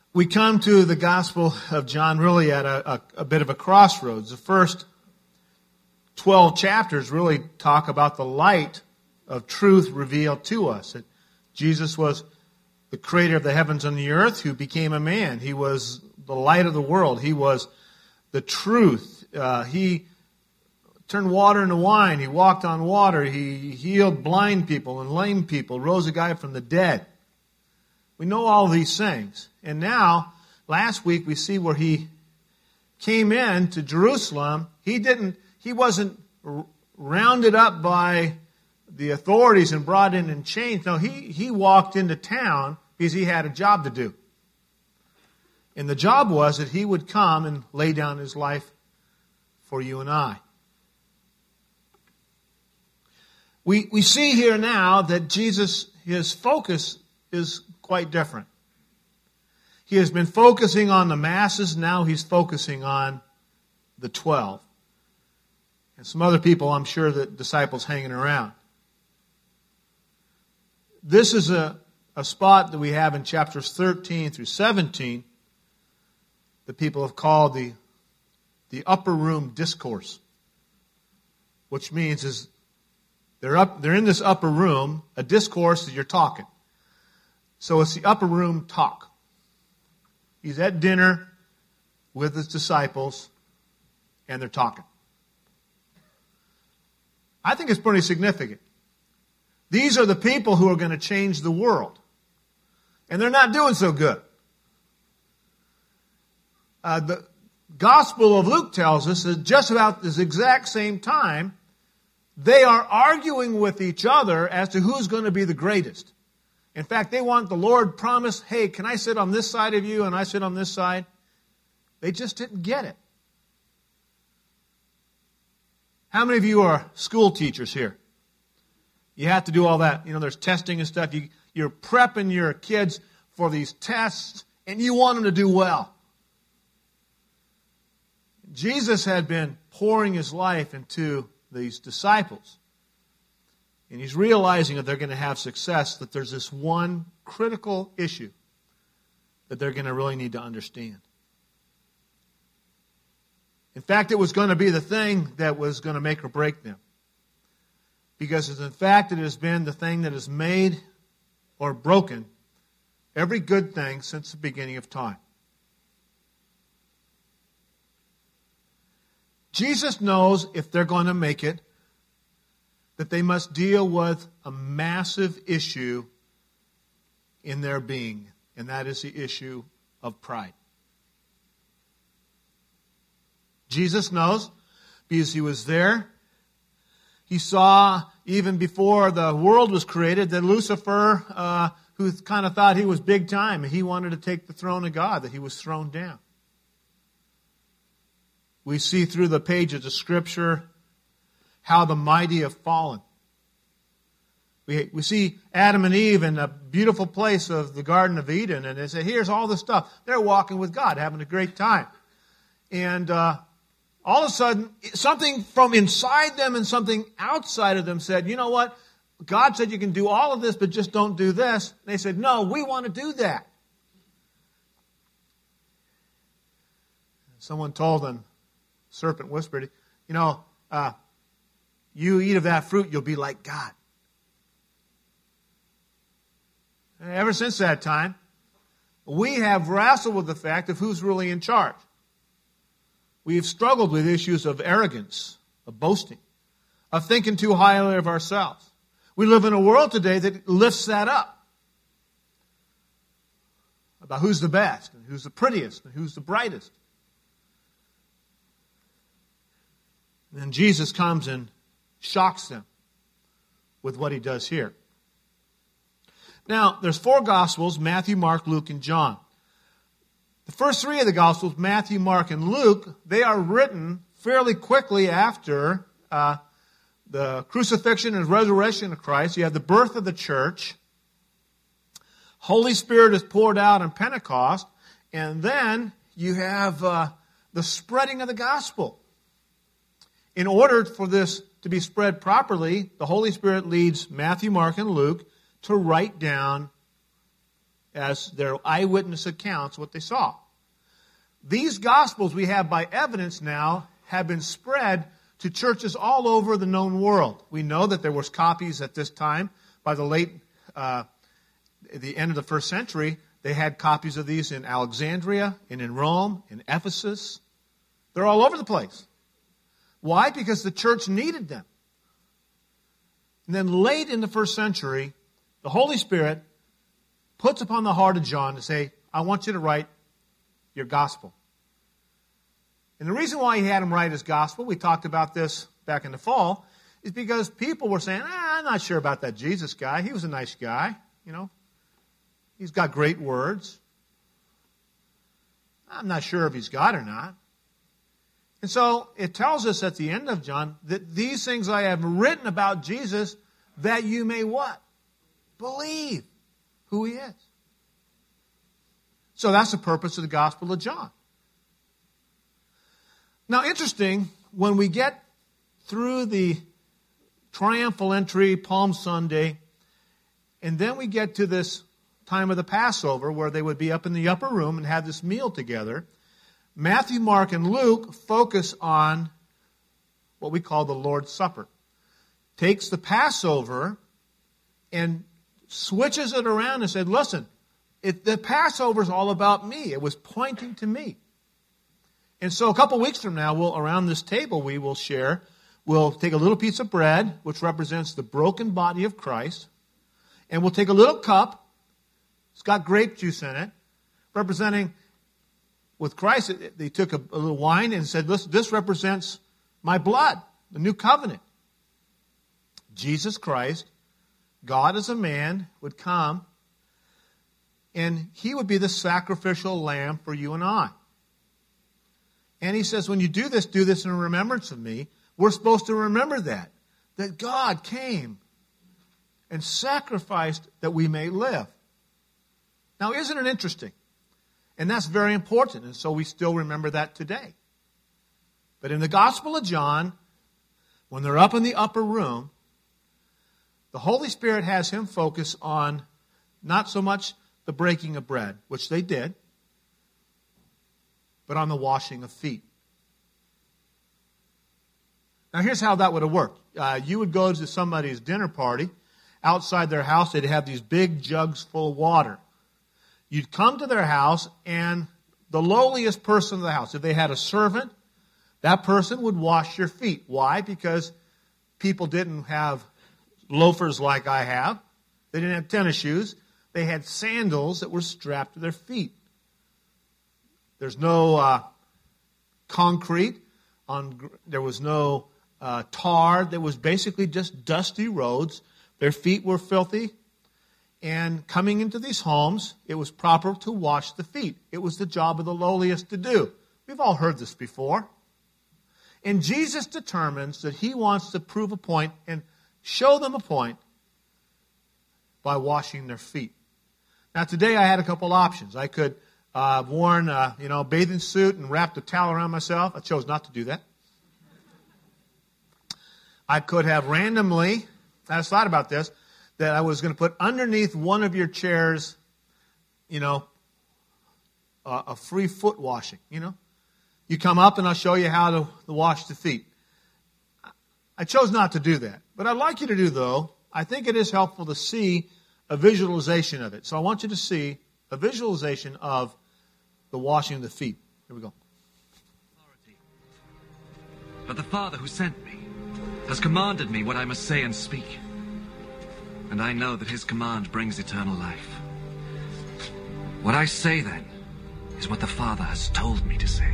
We come to the Gospel of John really at a bit of a crossroads. The first 12 chapters really talk about the light of truth revealed to us. That Jesus was the creator of the heavens and the earth who became a man. He was the light of the world. He was the truth. He turned water into wine. He walked on water. He healed blind people and lame people, rose a guy from the dead. We know all these things. And now, last week we see where he came in to Jerusalem. He wasn't rounded up by the authorities and brought in chains. No, he walked into town because he had a job to do. And the job was that he would come and lay down his life for you and I. We see here now that Jesus, his focus is quite different. He has been focusing on the masses. Now he's focusing on the 12. And some other people, I'm sure, the disciples hanging around. This is a spot that we have in chapters 13 through 17 that people have called the upper room discourse. Which means is they're in this upper room, a discourse that you're talking. So it's the upper room talk. He's at dinner with his disciples, and they're talking. I think it's pretty significant. These are the people who are going to change the world. And they're not doing so good. The Gospel of Luke tells us that just about this exact same time, they are arguing with each other as to who's going to be the greatest. In fact, they want the Lord promise, hey, can I sit on this side of you and I sit on this side? They just didn't get it. How many of you are school teachers here? You have to do all that. You know, there's testing and stuff. You're prepping your kids for these tests, and you want them to do well. Jesus had been pouring his life into these disciples. And he's realizing that they're going to have success, that there's this one critical issue that they're going to really need to understand. In fact, it was going to be the thing that was going to make or break them. Because in fact, it has been the thing that has made or broken every good thing since the beginning of time. Jesus knows if they're going to make it, that they must deal with a massive issue in their being, and that is the issue of pride. Jesus knows because he was there. He saw, even before the world was created, that Lucifer, who kind of thought he was big time, and he wanted to take the throne of God, that he was thrown down. We see through the pages of Scripture how the mighty have fallen. We see Adam and Eve in a beautiful place of the Garden of Eden, and they say, here's all the stuff. They're walking with God, having a great time. And all of a sudden, something from inside them and something outside of them said, you know what? God said you can do all of this, but just don't do this. They said, no, we want to do that. Someone told them, serpent whispered, you know, you eat of that fruit, you'll be like God. And ever since that time, we have wrestled with the fact of who's really in charge. We've struggled with issues of arrogance, of boasting, of thinking too highly of ourselves. We live in a world today that lifts that up. About who's the best, and who's the prettiest, and who's the brightest. And then Jesus comes and shocks them with what he does here. Now, there's 4 Gospels, Matthew, Mark, Luke, and John. The first 3 of the Gospels, Matthew, Mark, and Luke, they are written fairly quickly after the crucifixion and resurrection of Christ. You have the birth of the church. Holy Spirit is poured out on Pentecost. And then you have the spreading of the gospel. In order for this to be spread properly, the Holy Spirit leads Matthew, Mark, and Luke to write down as their eyewitness accounts what they saw. These Gospels we have by evidence now have been spread to churches all over the known world. We know that there was copies at this time. By the end of the first century, they had copies of these in Alexandria and in Rome, in Ephesus. They're all over the place. Why? Because the church needed them. And then late in the first century, the Holy Spirit puts upon the heart of John to say, I want you to write your gospel. And the reason why he had him write his gospel, we talked about this back in the fall, is because people were saying, I'm not sure about that Jesus guy. He was a nice guy, you know. He's got great words. I'm not sure if he's God or not. And so it tells us at the end of John that these things I have written about Jesus that you may what? Believe who he is. So that's the purpose of the Gospel of John. Now, interesting, when we get through the triumphal entry, Palm Sunday, and then we get to this time of the Passover where they would be up in the upper room and have this meal together, Matthew, Mark, and Luke focus on what we call the Lord's Supper. Takes the Passover and switches it around and said, listen, the Passover is all about me. It was pointing to me. And so a couple weeks from now, around this table we'll take a little piece of bread, which represents the broken body of Christ, and we'll take a little cup. It's got grape juice in it, representing, with Christ, they took a little wine and said, listen, this represents my blood, the new covenant. Jesus Christ, God as a man, would come, and he would be the sacrificial lamb for you and I. And he says, when you do this in remembrance of me. We're supposed to remember that God came and sacrificed that we may live. Now, isn't it interesting? And that's very important, and so we still remember that today. But in the Gospel of John, when they're up in the upper room, the Holy Spirit has him focus on not so much the breaking of bread, which they did, but on the washing of feet. Now, here's how that would have worked. You would go to somebody's dinner party. Outside their house, they'd have these big jugs full of water. You'd come to their house, and the lowliest person in the house, if they had a servant, that person would wash your feet. Why? Because people didn't have loafers like I have. They didn't have tennis shoes. They had sandals that were strapped to their feet. There's no concrete. There was no tar. There was basically just dusty roads. Their feet were filthy. And coming into these homes, it was proper to wash the feet. It was the job of the lowliest to do. We've all heard this before. And Jesus determines that he wants to prove a point and show them a point by washing their feet. Now, today I had a couple options. I could have worn a bathing suit and wrapped a towel around myself. I chose not to do that. I could have randomly, I thought about this, that I was going to put underneath one of your chairs, a free foot washing, You come up and I'll show you how to wash the feet. I chose not to do that. But I'd like you to do, though, I think it is helpful to see a visualization of it. So I want you to see a visualization of the washing of the feet. Here we go. But the Father who sent me has commanded me what I must say and speak. And I know that his command brings eternal life. What I say, then, is what the Father has told me to say.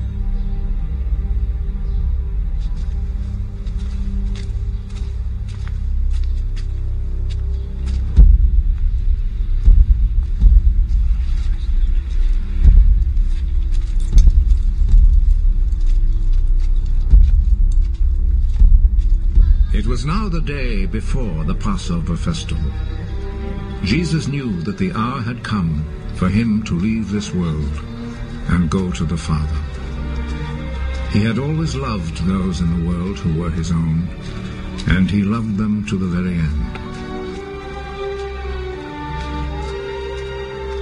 It was now the day before the Passover festival. Jesus knew that the hour had come for him to leave this world and go to the Father. He had always loved those in the world who were his own, and he loved them to the very end.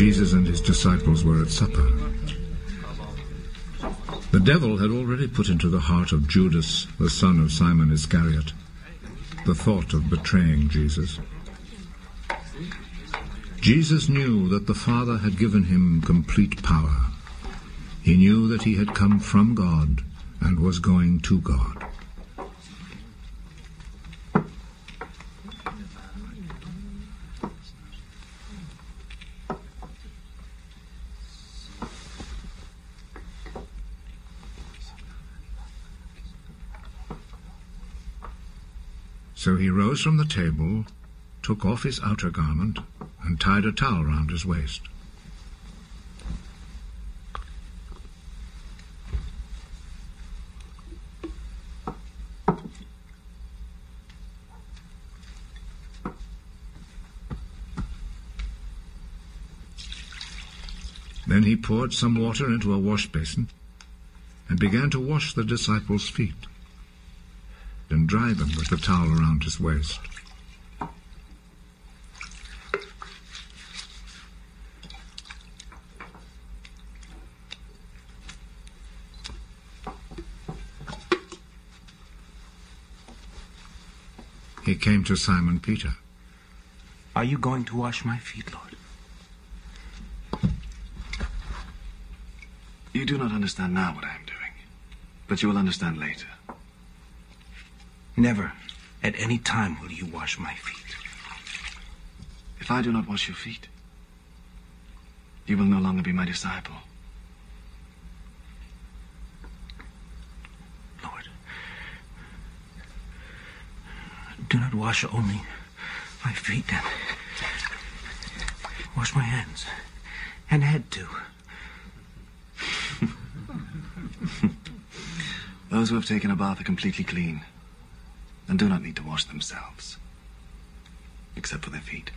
Jesus and his disciples were at supper. The devil had already put into the heart of Judas, the son of Simon Iscariot, the thought of betraying Jesus. Jesus knew that the Father had given him complete power. He knew that he had come from God and was going to God. So he rose from the table, took off his outer garment, and tied a towel round his waist. Then he poured some water into a wash basin and began to wash the disciples' feet and dry them with the towel around his waist. He came to Simon Peter. Are you going to wash my feet, Lord? You do not understand now what I am doing, but you will understand later. Never, at any time, will you wash my feet. If I do not wash your feet, you will no longer be my disciple. Lord, do not wash only my feet, and wash my hands and head too. Those who have taken a bath are completely clean and do not need to wash themselves, except for their feet.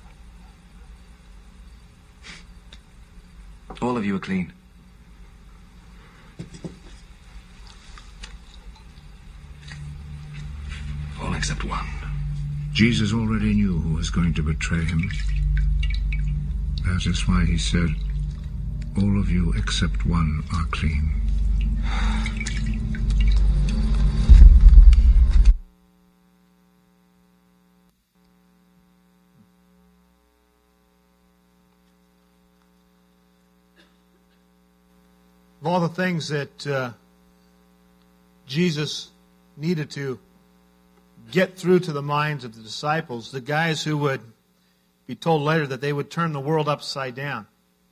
All of you are clean. All except one. Jesus already knew who was going to betray him. That is why he said, "All of you except one are clean." Of all the things that Jesus needed to get through to the minds of the disciples, the guys who would be told later that they would turn the world upside down,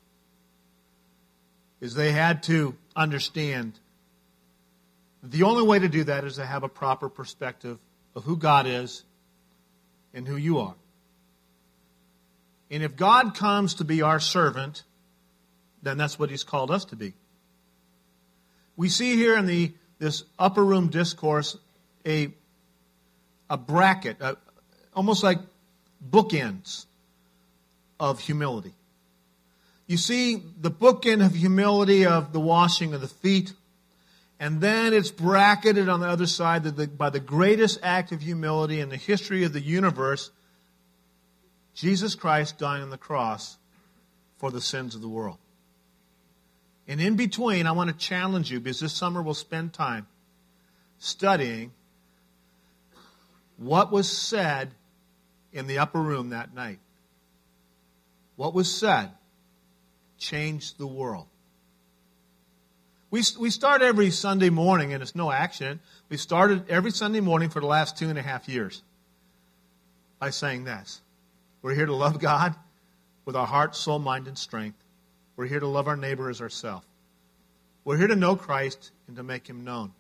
is they had to understand the only way to do that is to have a proper perspective of who God is and who you are. And if God comes to be our servant, then that's what He's called us to be. We see here in this upper room discourse a bracket, almost like bookends of humility. You see the bookend of humility of the washing of the feet, and then it's bracketed on the other side by the greatest act of humility in the history of the universe, Jesus Christ dying on the cross for the sins of the world. And in between, I want to challenge you, because this summer we'll spend time studying what was said in the upper room that night. What was said changed the world. We start every Sunday morning, and it's no accident. We started every Sunday morning for the last 2.5 years by saying this. We're here to love God with our heart, soul, mind, and strength. We're here to love our neighbor as ourselves. We're here to know Christ and to make Him known.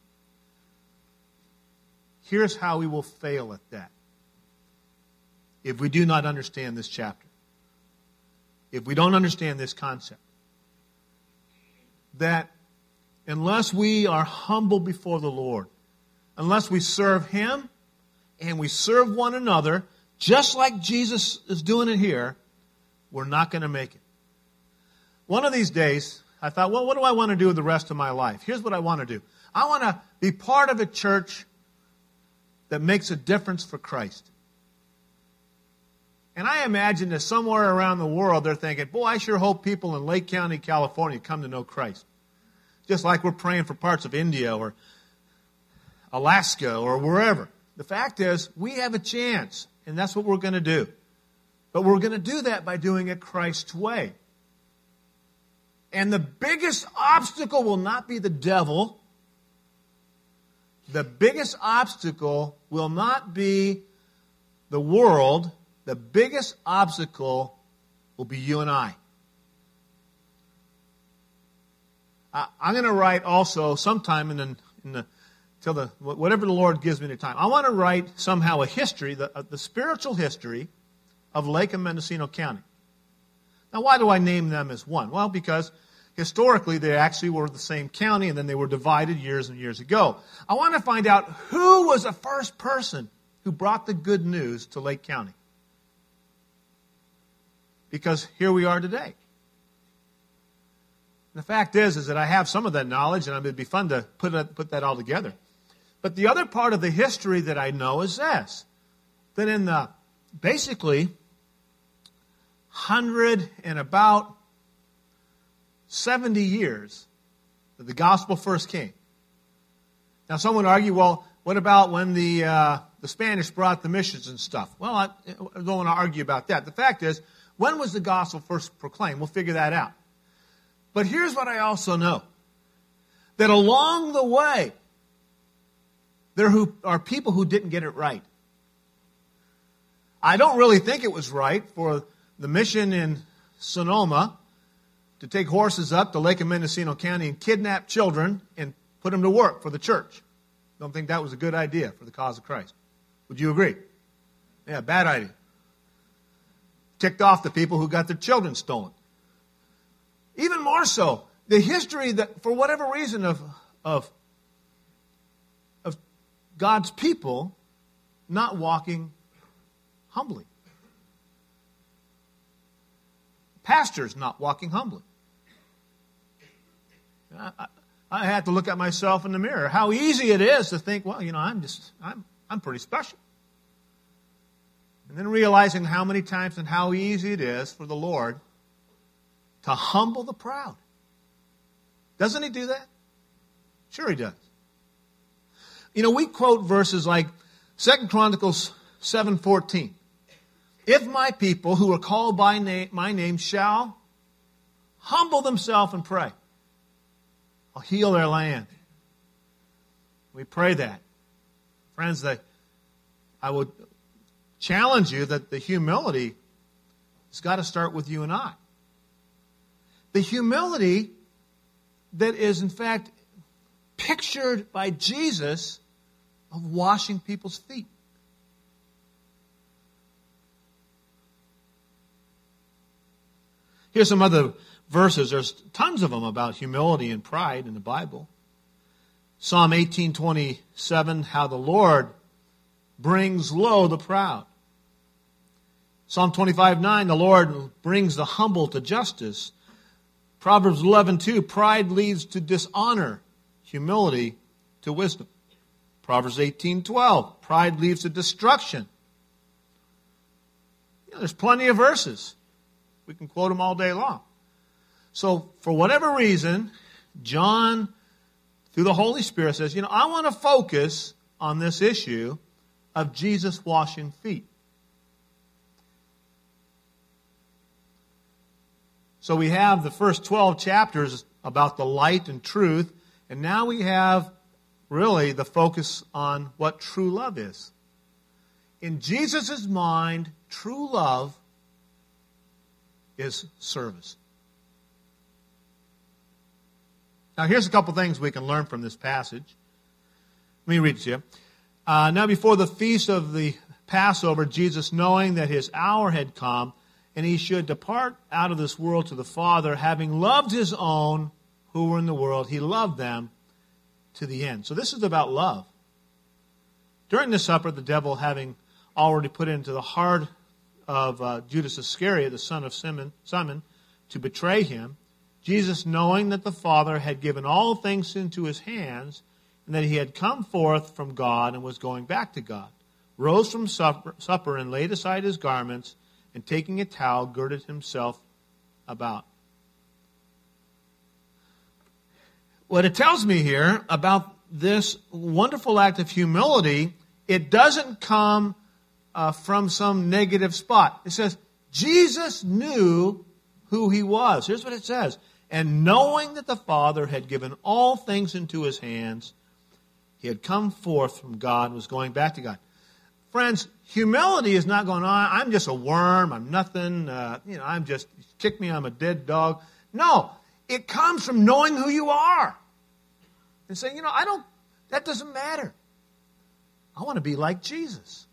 Here's how we will fail at that. If we do not understand this chapter. If we don't understand this concept. That unless we are humble before the Lord, unless we serve Him and we serve one another, just like Jesus is doing it here, we're not going to make it. One of these days, I thought, well, what do I want to do with the rest of my life? Here's what I want to do. I want to be part of a church that makes a difference for Christ. And I imagine that somewhere around the world they're thinking, boy, I sure hope people in Lake County, California come to know Christ. Just like we're praying for parts of India or Alaska or wherever. The fact is, we have a chance, and that's what we're going to do. But we're going to do that by doing it Christ's way. And the biggest obstacle will not be the devil. The biggest obstacle will not be the world. The biggest obstacle will be you and I. I'm going to write also sometime till whatever the Lord gives me the time. I want to write somehow a history, the spiritual history of Lake and Mendocino County. Now, why do I name them as one? Well, because historically they actually were the same county, and then they were divided years and years ago. I want to find out who was the first person who brought the good news to Lake County. Because here we are today. And the fact is that I have some of that knowledge, and it would be fun to put that all together. But the other part of the history that I know is this: that in the basically 170 years that the gospel first came. Now, someone would argue, well, what about when the Spanish brought the missions and stuff? Well, I don't want to argue about that. The fact is, when was the gospel first proclaimed? We'll figure that out. But here's what I also know. That along the way, there are people who didn't get it right. I don't really think it was right for the mission in Sonoma to take horses up to Lake and Mendocino County and kidnap children and put them to work for the church. Don't think that was a good idea for the cause of Christ. Would you agree? Yeah, bad idea. Ticked off the people who got their children stolen. Even more so, the history that, for whatever reason, of God's people not walking humbly. Pastors not walking humbly. I had to look at myself in the mirror. How easy it is to think, well, I'm pretty special. And then realizing how many times and how easy it is for the Lord to humble the proud. Doesn't He do that? Sure He does. We quote verses like 2 Chronicles 7:14. If my people who are called by my name shall humble themselves and pray, I'll heal their land. We pray that. Friends, I would challenge you that the humility has got to start with you and I. The humility that is, in fact, pictured by Jesus of washing people's feet. Here's some other verses. There's tons of them about humility and pride in the Bible. Psalm 18:27, how the Lord brings low the proud. Psalm 25:9, the Lord brings the humble to justice. Proverbs 11:2, pride leads to dishonor, humility to wisdom. Proverbs 18:12, pride leads to destruction. There's plenty of verses. We can quote them all day long. So, for whatever reason, John, through the Holy Spirit, says, I want to focus on this issue of Jesus washing feet. So we have the first 12 chapters about the light and truth, and now we have really the focus on what true love is. In Jesus' mind, true love is service. Now here's a couple things we can learn from this passage. Let me read it to you. Now before the feast of the Passover, Jesus, knowing that His hour had come, and He should depart out of this world to the Father, having loved His own who were in the world, He loved them to the end. So this is about love. During the supper, the devil, having already put into the heart of Judas Iscariot, the son of Simon, to betray Him, Jesus, knowing that the Father had given all things into His hands, and that He had come forth from God and was going back to God, rose from supper and laid aside His garments, and taking a towel, girded himself about. What it tells me here about this wonderful act of humility, it doesn't come from some negative spot. It says, Jesus knew who he was. Here's what it says. And knowing that the Father had given all things into his hands, he had come forth from God and was going back to God. Friends, humility is not going on, I'm just a worm, I'm nothing, I'm just, kick me, I'm a dead dog. No, it comes from knowing who you are. And saying, that doesn't matter. I want to be like Jesus.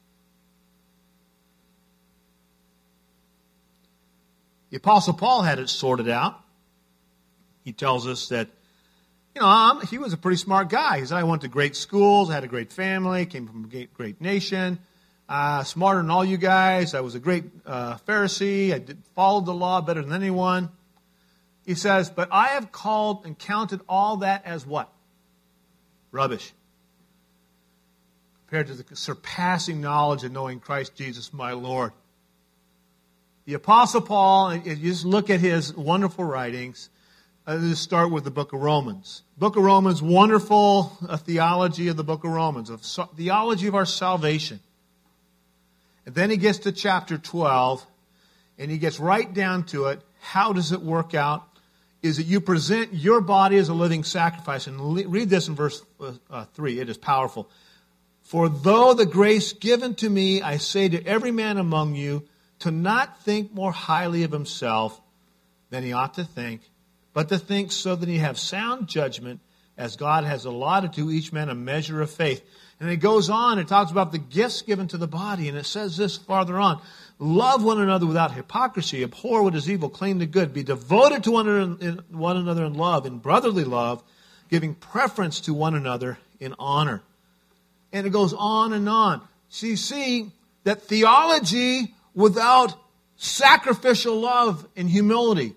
The Apostle Paul had it sorted out. He tells us that, he was a pretty smart guy. He said, I went to great schools, I had a great family, came from a great nation, smarter than all you guys. I was a great Pharisee. I followed the law better than anyone. He says, but I have called and counted all that as what? Rubbish. Compared to the surpassing knowledge of knowing Christ Jesus my Lord. The Apostle Paul, you just look at his wonderful writings. Let's start with the book of Romans. Book of Romans, wonderful theology of the book of Romans, of theology of our salvation. And then he gets to chapter 12, and he gets right down to it. How does it work out? Is that you present your body as a living sacrifice. And read this in verse 3. It is powerful. For though the grace given to me, I say to every man among you, to not think more highly of himself than he ought to think, but to think so that he have sound judgment, as God has allotted to each man a measure of faith. And it goes on, it talks about the gifts given to the body, and it says this farther on. Love one another without hypocrisy, abhor what is evil, cling to good, be devoted to one another in love, in brotherly love, giving preference to one another in honor. And it goes on and on. So you see that theology without sacrificial love and humility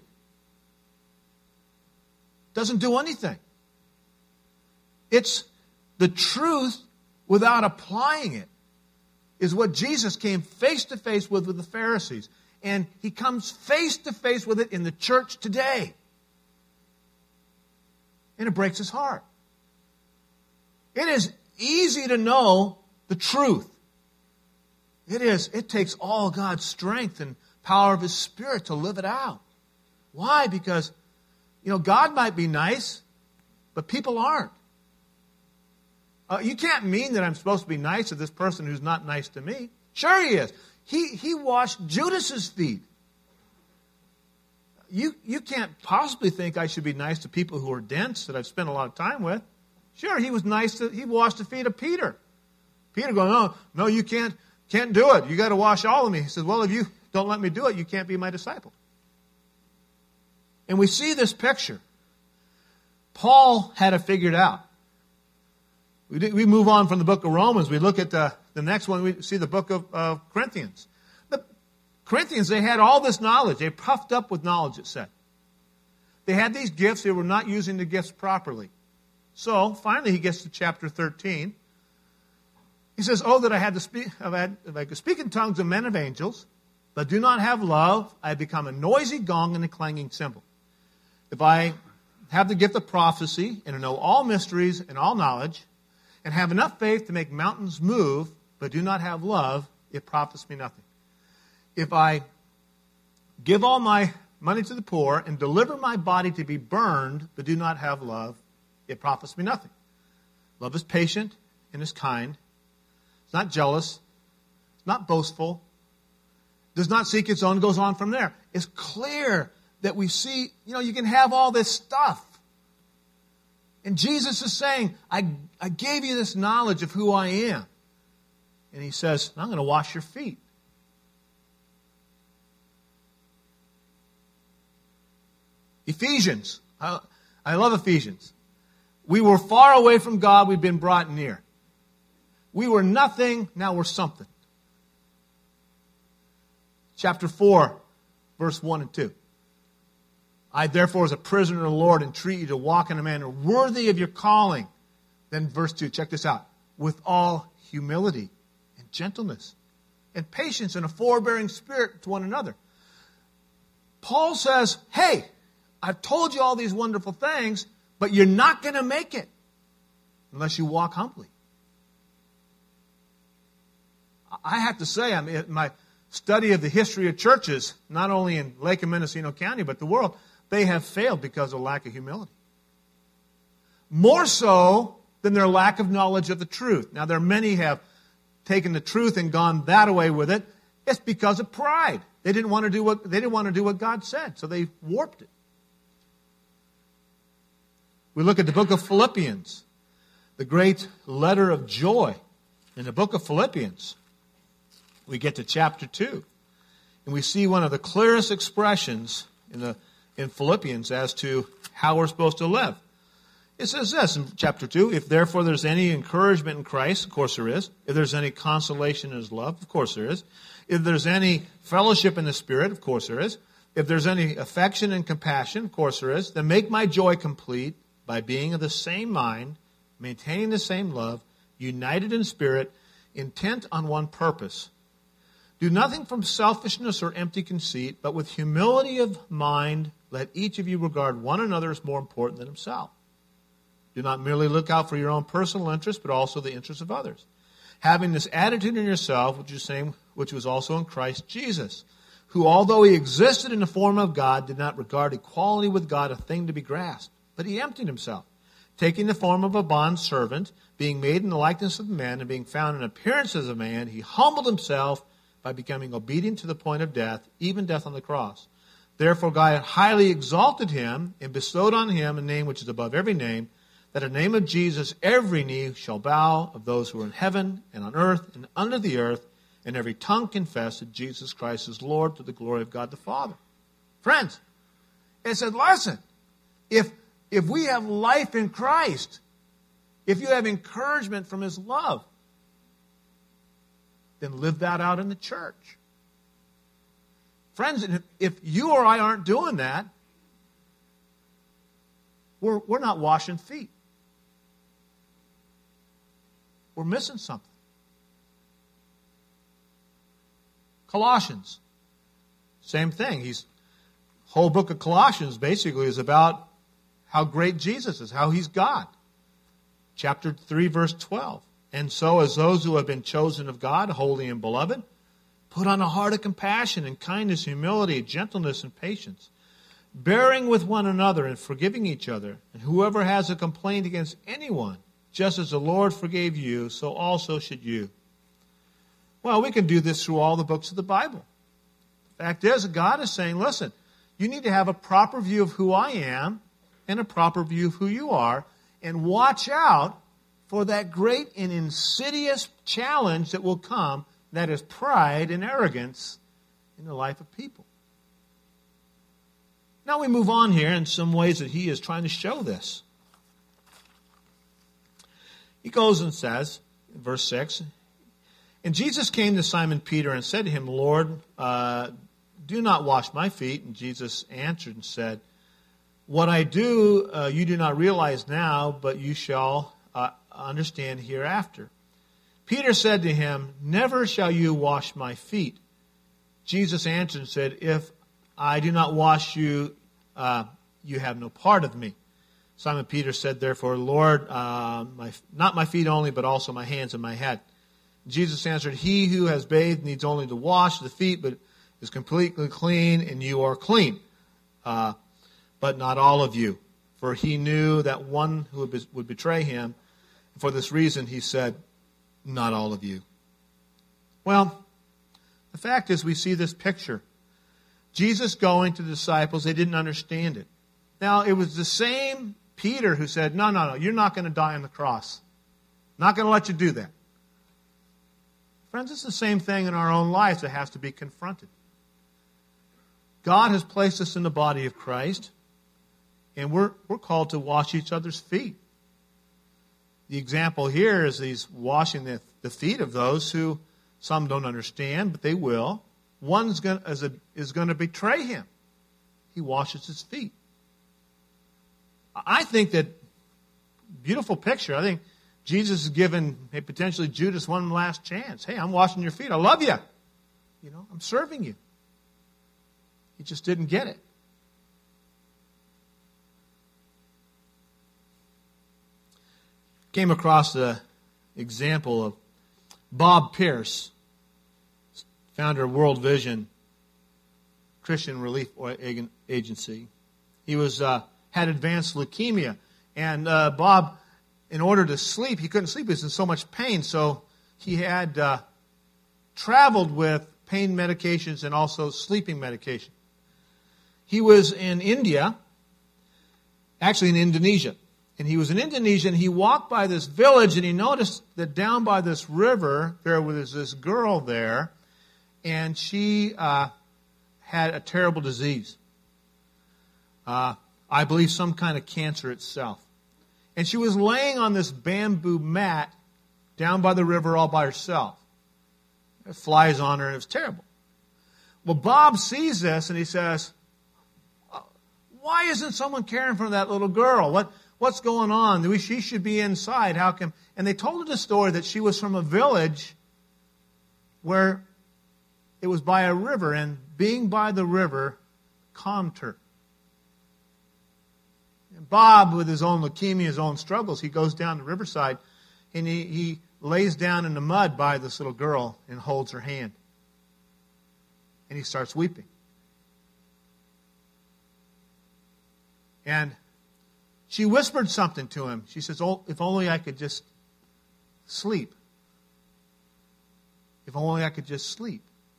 doesn't do anything. It's the truth without applying it is what Jesus came face to face with the Pharisees. And he comes face to face with it in the church today. And it breaks his heart. It is easy to know the truth. It takes all God's strength and power of his Spirit to live it out. Why? Because, God might be nice, but people aren't. You can't mean that I'm supposed to be nice to this person who's not nice to me. Sure he is. He washed Judas's feet. You can't possibly think I should be nice to people who are dense that I've spent a lot of time with. Sure, he washed the feet of Peter. Peter going, no, you can't do it. You got to wash all of me. He says, well, if you don't let me do it, you can't be my disciple. And we see this picture. Paul had it figured out. We move on from the book of Romans. We look at the next one. We see the book of Corinthians. The Corinthians, they had all this knowledge. They puffed up with knowledge, it said. They had these gifts. They were not using the gifts properly. So, finally, he gets to chapter 13. He says, oh, that I had to speak, if I could speak in tongues of men of angels, but do not have love, I become a noisy gong and a clanging cymbal. If I have the gift of prophecy and know all mysteries and all knowledge, and have enough faith to make mountains move, but do not have love, it profits me nothing. If I give all my money to the poor and deliver my body to be burned, but do not have love, it profits me nothing. Love is patient and is kind. It's not jealous. It's not boastful. Does not seek its own, goes on from there. It's clear that we see, you can have all this stuff. And Jesus is saying, I gave you this knowledge of who I am. And he says, I'm going to wash your feet. Ephesians. I love Ephesians. We were far away from God. We've been brought near. We were nothing. Now we're something. Chapter 4, verse 1 and 2. I, therefore, as a prisoner of the Lord, entreat you to walk in a manner worthy of your calling. Then verse 2, check this out. With all humility and gentleness, and patience and a forbearing spirit to one another. Paul says, hey, I've told you all these wonderful things, but you're not going to make it unless you walk humbly. I have to say, my study of the history of churches, not only in Lake and Mendocino County, but the world, they have failed because of lack of humility. More so than their lack of knowledge of the truth. Now, there are many have taken the truth and gone that away with it. It's because of pride. They didn't want to do what God said, so they warped it. We look at the book of Philippians, the great letter of joy. In the book of Philippians, we get to chapter 2, and we see one of the clearest expressions in Philippians as to how we're supposed to live. It says this in chapter 2, if therefore there's any encouragement in Christ, of course there is. If there's any consolation in His love, of course there is. If there's any fellowship in the Spirit, of course there is. If there's any affection and compassion, of course there is. Then make my joy complete by being of the same mind, maintaining the same love, united in spirit, intent on one purpose. Do nothing from selfishness or empty conceit, but with humility of mind, let each of you regard one another as more important than himself. Do not merely look out for your own personal interests, but also the interests of others. Having this attitude in yourself, which was also in Christ Jesus, who, although He existed in the form of God, did not regard equality with God a thing to be grasped, but He emptied Himself, taking the form of a bondservant, being made in the likeness of man, and being found in appearance as a man, He humbled Himself by becoming obedient to the point of death, even death on the cross. Therefore God highly exalted Him and bestowed on Him a name which is above every name, that in the name of Jesus every knee shall bow, of those who are in heaven and on earth and under the earth, and every tongue confess that Jesus Christ is Lord, to the glory of God the Father. Friends, it said, listen, if we have life in Christ, if you have encouragement from His love, then live that out in the church. Friends, if you or I aren't doing that, we're not washing feet. We're missing something. Colossians, same thing. Whole book of Colossians basically is about how great Jesus is, how He's God. Chapter 3, verse 12. And so as those who have been chosen of God, holy and beloved, put on a heart of compassion and kindness, humility, gentleness, and patience, bearing with one another and forgiving each other. And whoever has a complaint against anyone, just as the Lord forgave you, so also should you. Well, we can do this through all the books of the Bible. The fact is, God is saying, listen, you need to have a proper view of who I am and a proper view of who you are, and watch out for that great and insidious challenge that will come, that is pride and arrogance in the life of people. Now we move on here in some ways that he is trying to show this. He goes and says, in verse 6, and Jesus came to Simon Peter and said to him, Lord, do not wash my feet. And Jesus answered and said, what I do you do not realize now, but you shall understand hereafter. Peter said to him, never shall you wash my feet. Jesus answered and said, if I do not wash you, you have no part of me. Simon Peter said, therefore, Lord, not my feet only, but also my hands and my head. Jesus answered, he who has bathed needs only to wash the feet, but is completely clean, and you are clean. But not all of you. For he knew that one who would betray him. For this reason, he said, not all of you. Well, the fact is we see this picture. Jesus going to the disciples, they didn't understand it. Now, it was the same Peter who said, no, you're not going to die on the cross. Not going to let you do that. Friends, it's the same thing in our own lives that has to be confronted. God has placed us in the body of Christ, and we're called to wash each other's feet. The example here is he's washing the feet of those who some don't understand, but they will. One is going to betray him. He washes his feet. I think that beautiful picture. I think Jesus is giving potentially Judas one last chance. Hey, I'm washing your feet. I love you. I'm serving you. He just didn't get it. Came across the example of Bob Pierce, founder of World Vision Christian Relief Agency. He had advanced leukemia, and Bob, in order to sleep, he couldn't sleep. He was in so much pain, so he had traveled with pain medications and also sleeping medication. He was in India, actually in Indonesia. And he was in Indonesia, and he walked by this village, and he noticed that down by this river, there was this girl there, and she had a terrible disease. I believe some kind of cancer itself. And she was laying on this bamboo mat down by the river all by herself. It flies on her, and it was terrible. Well, Bob sees this, and he says, why isn't someone caring for that little girl? What's going on? She should be inside. How come? And they told her the story that she was from a village where it was by a river, and being by the river calmed her. And Bob, with his own leukemia, his own struggles, he goes down the riverside, and he lays down in the mud by this little girl and holds her hand. And he starts weeping. And she whispered something to him. She says, oh, if only I could just sleep. If only I could just sleep.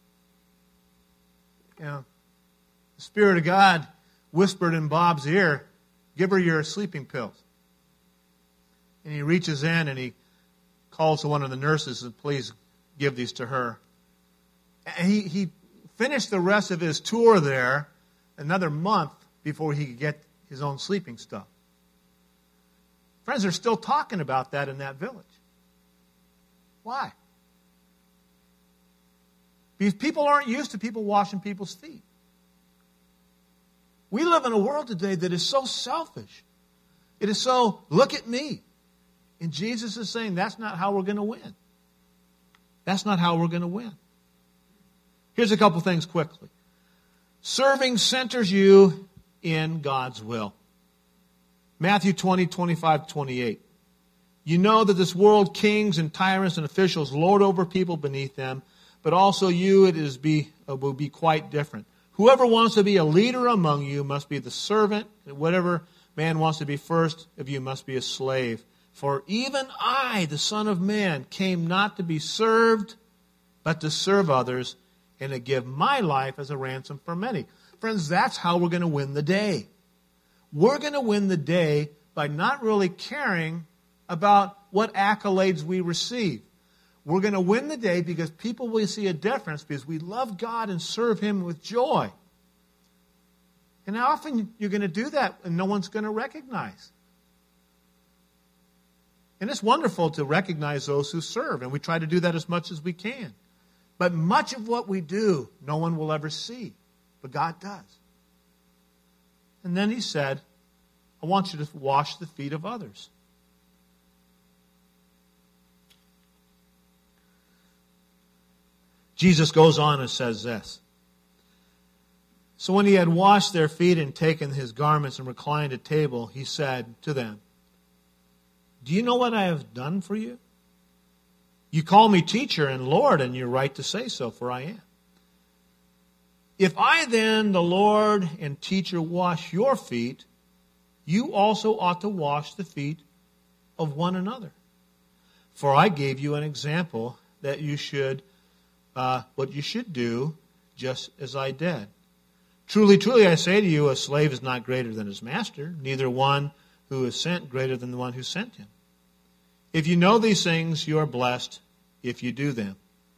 The Spirit of God whispered in Bob's ear, give her your sleeping pills. And he reaches in and he calls to one of the nurses and please give these to her. And he finished the rest of his tour there another month before he could get his own sleeping stuff. Friends, they're still talking about that in that village. Why? Because people aren't used to people washing people's feet. We live in a world today that is so selfish. It is so, look at me. And Jesus is saying that's not how we're going to win. That's not how we're going to win. Here's a couple things quickly. Serving centers you in God's will. Matthew 20, 25, 28. You know that this world, kings and tyrants and officials lord over people beneath them, but also you, will be quite different. Whoever wants to be a leader among you must be the servant, and whatever man wants to be first of you must be a slave. For even I, the Son of Man, came not to be served, but to serve others, and to give my life as a ransom for many. Friends, that's how we're going to win the day. We're going to win the day by not really caring about what accolades we receive. We're going to win the day because people will see a difference because we love God and serve Him with joy. And how often you're going to do that and no one's going to recognize. And it's wonderful to recognize those who serve, and we try to do that as much as we can. But much of what we do, no one will ever see, but God does. And then he said, I want you to wash the feet of others. Jesus goes on and says this. So when he had washed their feet and taken his garments and reclined at table, he said to them, do you know what I have done for you? You call me teacher and Lord, and you're right to say so, for I am. If I then, the Lord and teacher, wash your feet, you also ought to wash the feet of one another. For I gave you an example that you should, what you should do, just as I did. Truly, truly, I say to you, a slave is not greater than his master, neither one who is sent greater than the one who sent him. If you know these things, you are blessed if you do them.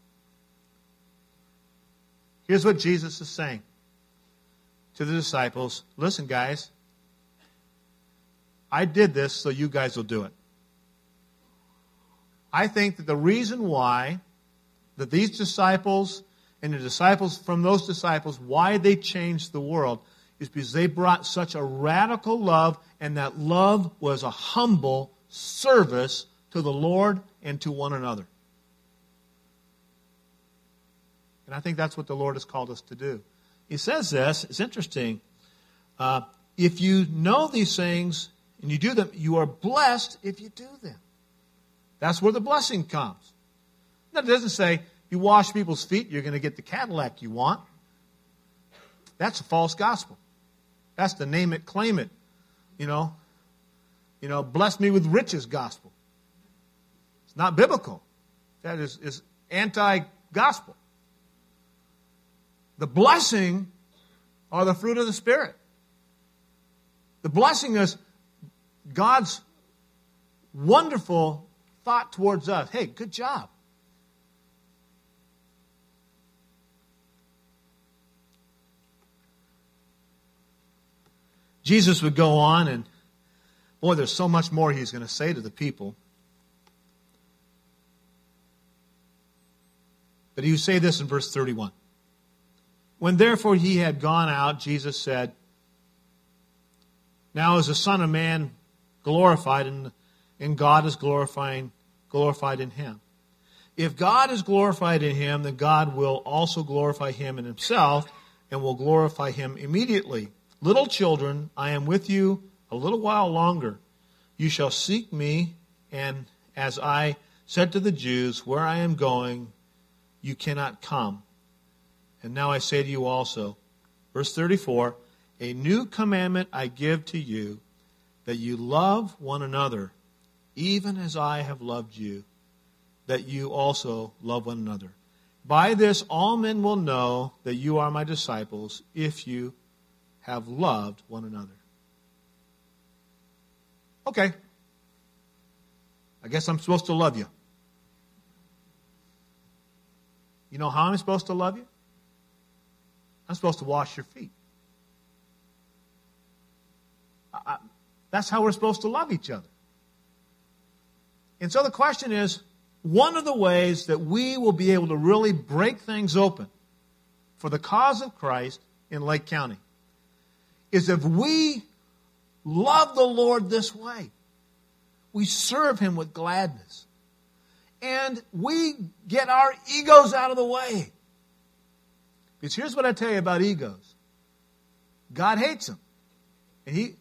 Here's what Jesus is saying to the disciples. Listen, guys, I did this so you guys will do it. I think that the reason why that these disciples and the disciples from those disciples, why they changed the world, is because they brought such a radical love, and that love was a humble service to the Lord and to one another. And I think that's what the Lord has called us to do. He says this, it's interesting. If you know these things and you do them, you are blessed if you do them. That's where the blessing comes. That doesn't say you wash people's feet, you're going to get the Cadillac you want. That's a false gospel. That's the name it, claim it. Bless me with riches gospel. It's not biblical. That is anti-gospel. The blessing are the fruit of the Spirit. The blessing is God's wonderful thought towards us. Hey, good job. Jesus would go on, and boy, there's so much more he's going to say to the people. But he would say this in verse 31. When therefore he had gone out, Jesus said, now is the Son of Man glorified, and God is glorified in him. If God is glorified in him, then God will also glorify him in himself, and will glorify him immediately. Little children, I am with you a little while longer. You shall seek me, and as I said to the Jews, where I am going, you cannot come. And now I say to you also, verse 34, a new commandment I give to you, that you love one another, even as I have loved you, that you also love one another. By this all men will know that you are my disciples, if you have loved one another. Okay. I guess I'm supposed to love you. You know how I'm supposed to love you? I'm supposed to wash your feet. That's how we're supposed to love each other. And so the question is, one of the ways that we will be able to really break things open for the cause of Christ in Lake County is if we love the Lord this way. We serve him with gladness. And we get our egos out of the way. Because here's what I tell you about egos. God hates them. And he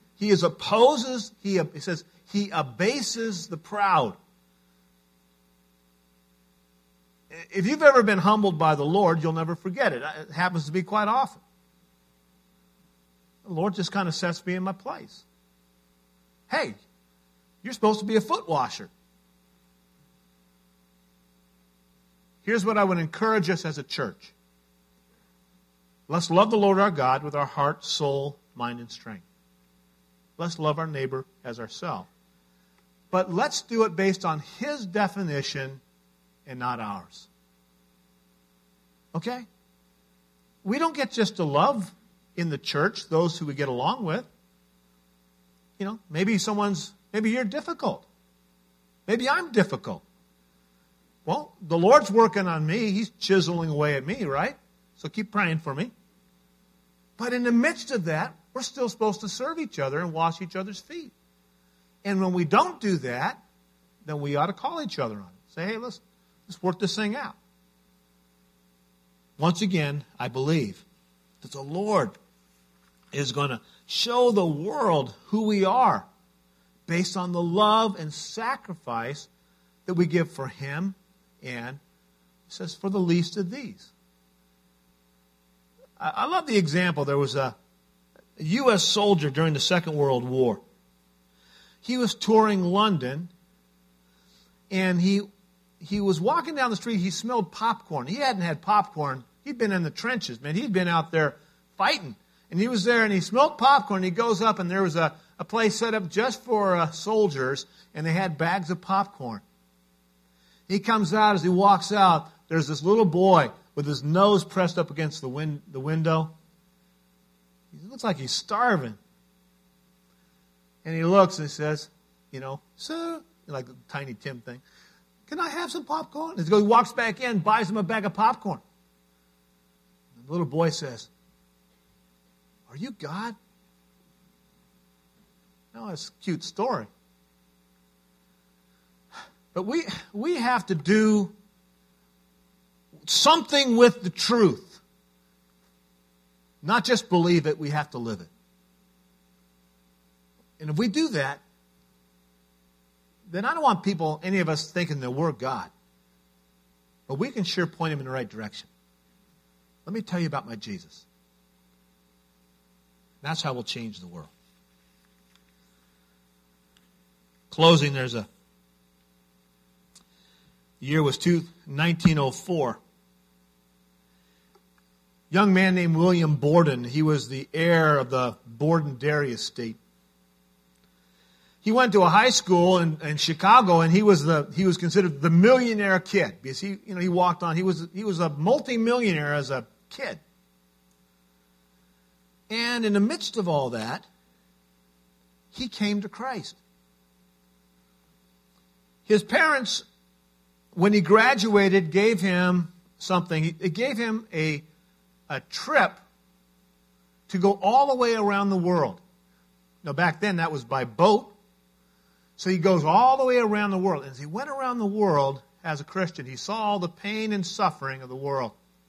says he abases the proud. If you've ever been humbled by the Lord, you'll never forget it. It happens to be quite often. The Lord just kind of sets me in my place. Hey, you're supposed to be a foot washer. Here's what I would encourage us as a church. Let's love the Lord our God with our heart, soul, mind, and strength. Let's love our neighbor as ourselves. But let's do it based on his definition and not ours. Okay? We don't get just to love in the church those who we get along with. Maybe you're difficult. Maybe I'm difficult. Well, the Lord's working on me. He's chiseling away at me, right? So keep praying for me. But in the midst of that, we're still supposed to serve each other and wash each other's feet. And when we don't do that, then we ought to call each other on it. Say, hey, let's work this thing out. Once again, I believe that the Lord is going to show the world who we are based on the love and sacrifice that we give for him and, it says, for the least of these. I love the example. There was a U.S. soldier during the Second World War. He was touring London, and he was walking down the street. He smelled popcorn. He hadn't had popcorn. He'd been in the trenches, man. He'd been out there fighting. And he was there, and he smelled popcorn. He goes up, and there was a place set up just for soldiers, and they had bags of popcorn. He comes out. As he walks out, there's this little boy with his nose pressed up against the window. He looks like he's starving. And he looks and he says, sir, like the Tiny Tim thing, can I have some popcorn? And he walks back in, buys him a bag of popcorn. And the little boy says, are you God? No, it's a cute story. But we have to do something with the truth. Not just believe it, we have to live it. And if we do that, then I don't want people, any of us, thinking that we're God. But we can sure point them in the right direction. Let me tell you about my Jesus. That's how we'll change the world. Closing, there's the year was 1904. Young man named William Borden. He was the heir of the Borden Dairy Estate. He went to a high school in Chicago, and he was considered the millionaire kid because he walked on. He was a multimillionaire as a kid. And in the midst of all that, he came to Christ. His parents, when he graduated, gave him something. It gave him a trip to go all the way around the world. Now, back then, that was by boat. So he goes all the way around the world. And as he went around the world as a Christian, he saw all the pain and suffering of the world.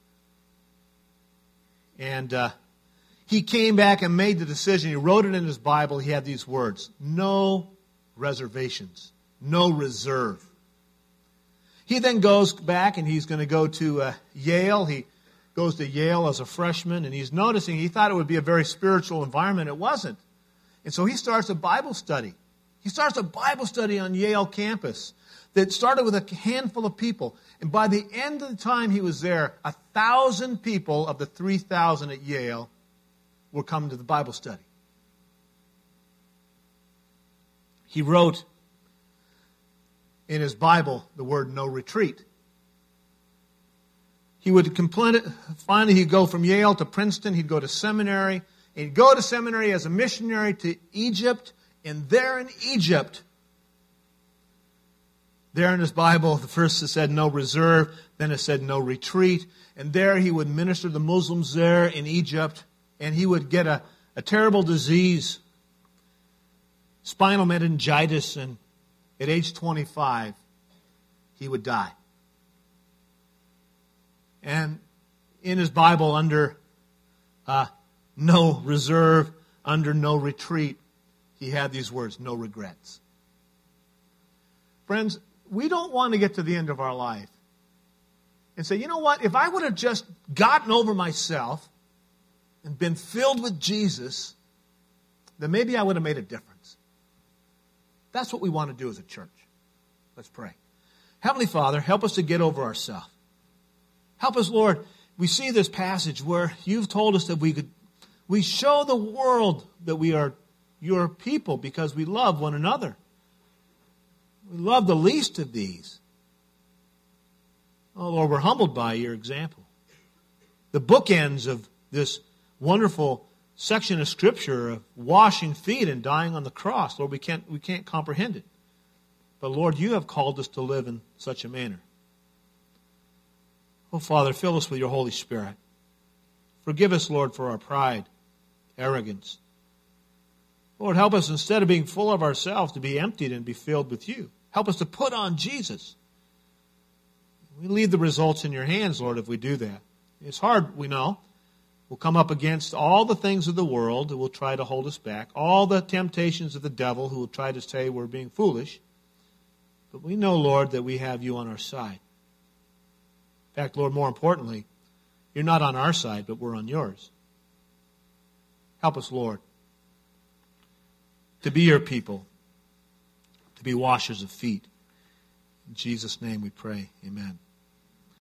And he came back and made the decision. He wrote it in his Bible. He had these words: no reservations, no reserve. He then goes back and he's going to go to Yale. He goes to Yale as a freshman, and he's noticing, he thought it would be a very spiritual environment. It wasn't. And so he starts a Bible study. He starts a Bible study on Yale campus that started with a handful of people. And by the end of the time he was there, 1,000 people of the 3,000 at Yale were coming to the Bible study. He wrote in his Bible the word "no retreat." He would finally he'd go from Yale to Princeton, he'd go to seminary, and he'd go to seminary as a missionary to Egypt, and there in Egypt, there in his Bible, the first it said no reserve, then it said no retreat, and there he would minister to the Muslims there in Egypt, and he would get a terrible disease, spinal meningitis, and at age 25, he would die. And in his Bible, under no reserve, under no retreat, he had these words: no regrets. Friends, we don't want to get to the end of our life and say, you know what, if I would have just gotten over myself and been filled with Jesus, then maybe I would have made a difference. That's what we want to do as a church. Let's pray. Heavenly Father, help us to get over ourselves. Help us, Lord. We see this passage where you've told us that we show the world that we are your people because we love one another. We love the least of these. Oh, Lord, we're humbled by your example. The bookends of this wonderful section of Scripture of washing feet and dying on the cross, Lord, we can't comprehend it. But, Lord, you have called us to live in such a manner. Oh, Father, fill us with your Holy Spirit. Forgive us, Lord, for our pride, arrogance. Lord, help us, instead of being full of ourselves, to be emptied and be filled with you. Help us to put on Jesus. We leave the results in your hands, Lord, if we do that. It's hard, we know. We'll come up against all the things of the world that will try to hold us back, all the temptations of the devil who will try to say we're being foolish. But we know, Lord, that we have you on our side. In fact, Lord, more importantly, you're not on our side, but we're on yours. Help us, Lord, to be your people, to be washers of feet. In Jesus' name we pray. Amen.